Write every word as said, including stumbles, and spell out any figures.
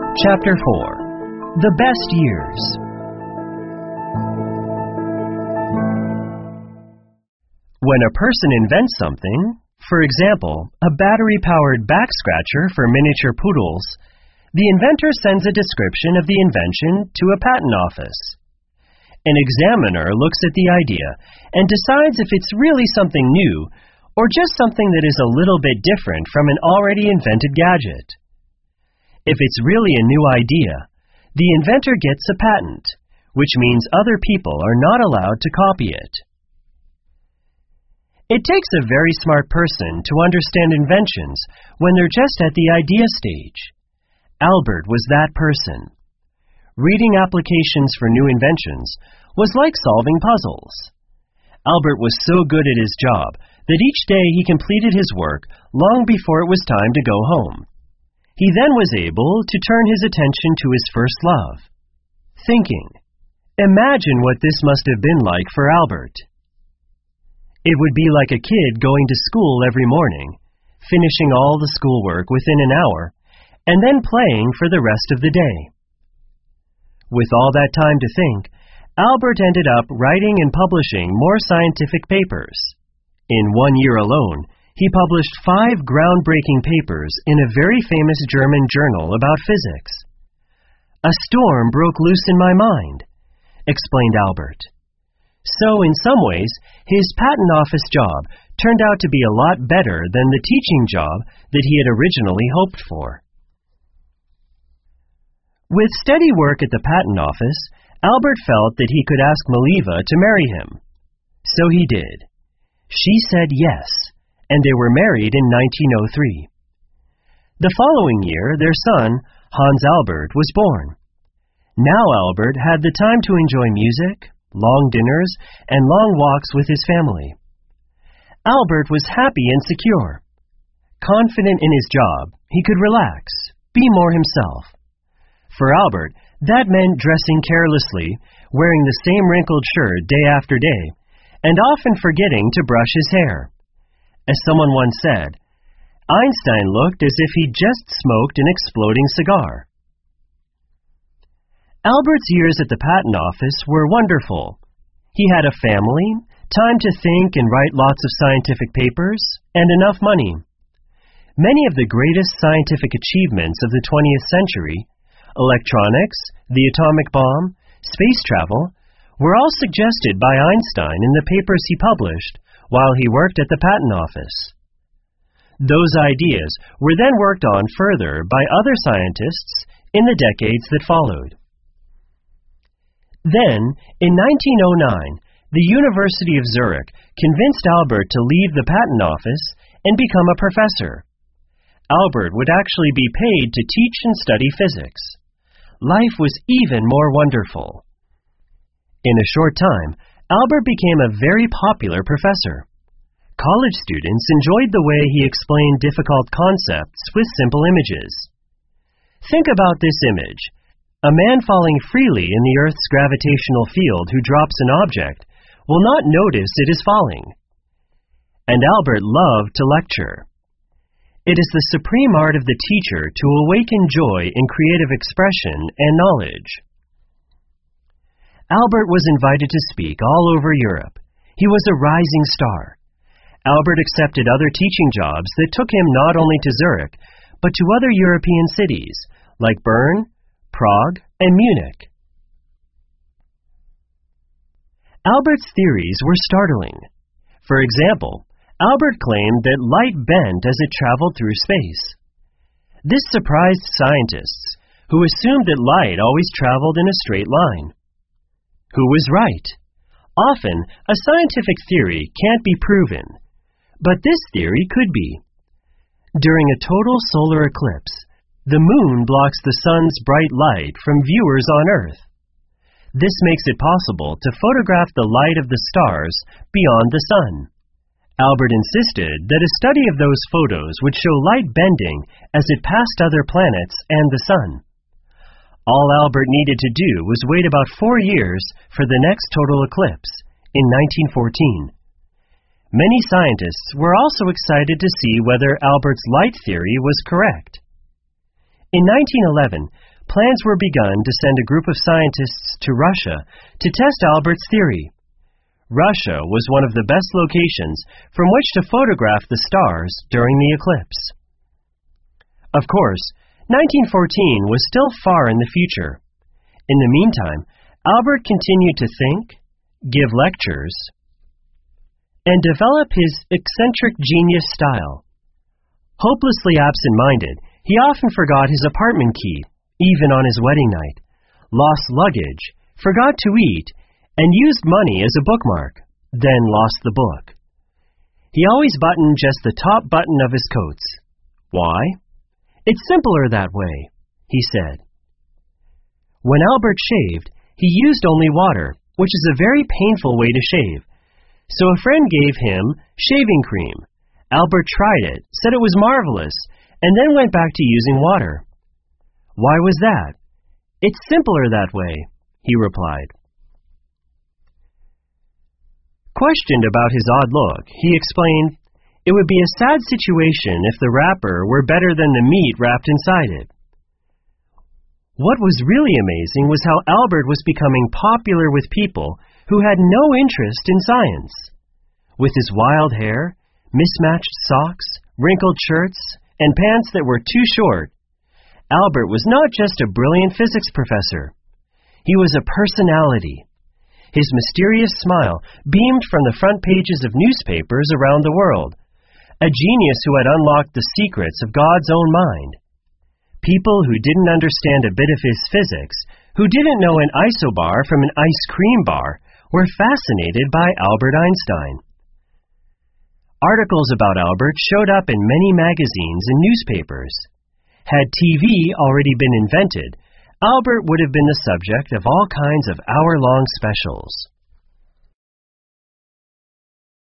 Chapter four. The Best Years. When a person invents something, for example, a battery-powered back scratcher for miniature poodles, the inventor sends a description of the invention to a patent office. An examiner looks at the idea and decides if it's really something new or just something that is a little bit different from an already invented gadget. If it's really a new idea, the inventor gets a patent, which means other people are not allowed to copy it. It takes a very smart person to understand inventions when they're just at the idea stage. Albert was that person. Reading applications for new inventions was like solving puzzles. Albert was so good at his job that each day he completed his work long before it was time to go home. He then was able to turn his attention to his first love, thinking. Imagine what this must have been like for Albert. It would be like a kid going to school every morning, finishing all the schoolwork within an hour, and then playing for the rest of the day. With all that time to think, Albert ended up writing and publishing more scientific papers. In one year alone, he published five groundbreaking papers in a very famous German journal about physics. A storm broke loose in my mind, explained Albert. So, in some ways, his patent office job turned out to be a lot better than the teaching job that he had originally hoped for. With steady work at the patent office, Albert felt that he could ask Maliva to marry him. So he did. She said yes, and they were married in nineteen oh three. The following year, their son, Hans Albert, was born. Now Albert had the time to enjoy music, long dinners, and long walks with his family. Albert was happy and secure. Confident in his job, he could relax, be more himself. For Albert, that meant dressing carelessly, wearing the same wrinkled shirt day after day, and often forgetting to brush his hair. As someone once said, Einstein looked as if he'd just smoked an exploding cigar. Albert's years at the patent office were wonderful. He had a family, time to think and write lots of scientific papers, and enough money. Many of the greatest scientific achievements of the twentieth century, electronics, the atomic bomb, space travel, were all suggested by Einstein in the papers he published while he worked at the patent office. Those ideas were then worked on further by other scientists in the decades that followed. Then, in nineteen oh nine, the University of Zurich convinced Albert to leave the patent office and become a professor. Albert would actually be paid to teach and study physics. Life was even more wonderful. In a short time, Albert became a very popular professor. College students enjoyed the way he explained difficult concepts with simple images. Think about this image. A man falling freely in the Earth's gravitational field who drops an object will not notice it is falling. And Albert loved to lecture. It is the supreme art of the teacher to awaken joy in creative expression and knowledge. Albert was invited to speak all over Europe. He was a rising star. Albert accepted other teaching jobs that took him not only to Zurich, but to other European cities, like Bern, Prague, and Munich. Albert's theories were startling. For example, Albert claimed that light bent as it traveled through space. This surprised scientists, who assumed that light always traveled in a straight line. Who was right? Often, a scientific theory can't be proven, but this theory could be. During a total solar eclipse, the moon blocks the sun's bright light from viewers on Earth. This makes it possible to photograph the light of the stars beyond the sun. Albert insisted that a study of those photos would show light bending as it passed other planets and the sun. All Albert needed to do was wait about four years for the next total eclipse, in nineteen fourteen. Many scientists were also excited to see whether Albert's light theory was correct. In nineteen eleven, plans were begun to send a group of scientists to Russia to test Albert's theory. Russia was one of the best locations from which to photograph the stars during the eclipse. Of course, nineteen fourteen was still far in the future. In the meantime, Albert continued to think, give lectures, and develop his eccentric genius style. Hopelessly absent-minded, he often forgot his apartment key, even on his wedding night, lost luggage, forgot to eat, and used money as a bookmark, then lost the book. He always buttoned just the top button of his coats. Why? It's simpler that way, he said. When Albert shaved, he used only water, which is a very painful way to shave. So a friend gave him shaving cream. Albert tried it, said it was marvelous, and then went back to using water. Why was that? It's simpler that way, he replied. Questioned about his odd look, he explained, it would be a sad situation if the wrapper were better than the meat wrapped inside it. What was really amazing was how Albert was becoming popular with people who had no interest in science. With his wild hair, mismatched socks, wrinkled shirts, and pants that were too short, Albert was not just a brilliant physics professor. He was a personality. His mysterious smile beamed from the front pages of newspapers around the world, a genius who had unlocked the secrets of God's own mind. People who didn't understand a bit of his physics, who didn't know an isobar from an ice cream bar, were fascinated by Albert Einstein. Articles about Albert showed up in many magazines and newspapers. Had T V already been invented, Albert would have been the subject of all kinds of hour-long specials.